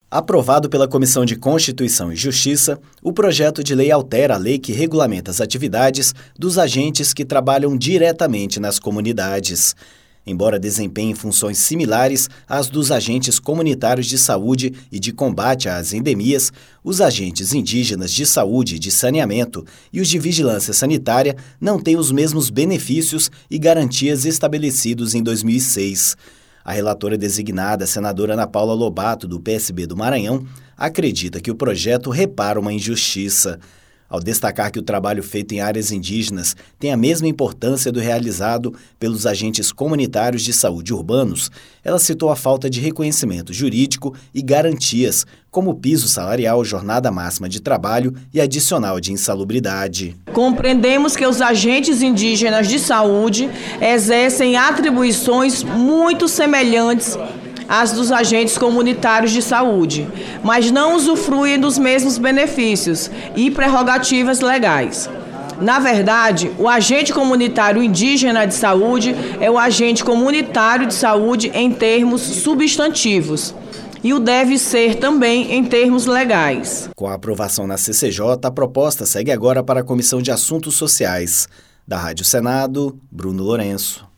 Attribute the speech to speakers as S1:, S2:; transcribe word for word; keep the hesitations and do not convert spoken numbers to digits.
S1: Aprovado pela Comissão de Constituição e Justiça, o projeto de lei altera a lei que regulamenta as atividades dos agentes que trabalham diretamente nas comunidades. Embora desempenhem funções similares às dos agentes comunitários de saúde e de combate às endemias, os agentes indígenas de saúde e de saneamento e os de vigilância sanitária não têm os mesmos benefícios e garantias estabelecidos em dois mil e seis. A relatora designada, a senadora Ana Paula Lobato, do P S B do Maranhão, acredita que o projeto repara uma injustiça. Ao destacar que o trabalho feito em áreas indígenas tem a mesma importância do realizado pelos agentes comunitários de saúde urbanos, ela citou a falta de reconhecimento jurídico e garantias, como piso salarial, jornada máxima de trabalho e adicional de insalubridade.
S2: Compreendemos que os agentes indígenas de saúde exercem atribuições muito semelhantes às dos agentes comunitários de saúde, mas não usufruem dos mesmos benefícios e prerrogativas legais. Na verdade, o agente comunitário indígena de saúde é o agente comunitário de saúde em termos substantivos e o deve ser também em termos legais.
S1: Com a aprovação na C C J, a proposta segue agora para a Comissão de Assuntos Sociais. Da Rádio Senado, Bruno Lourenço.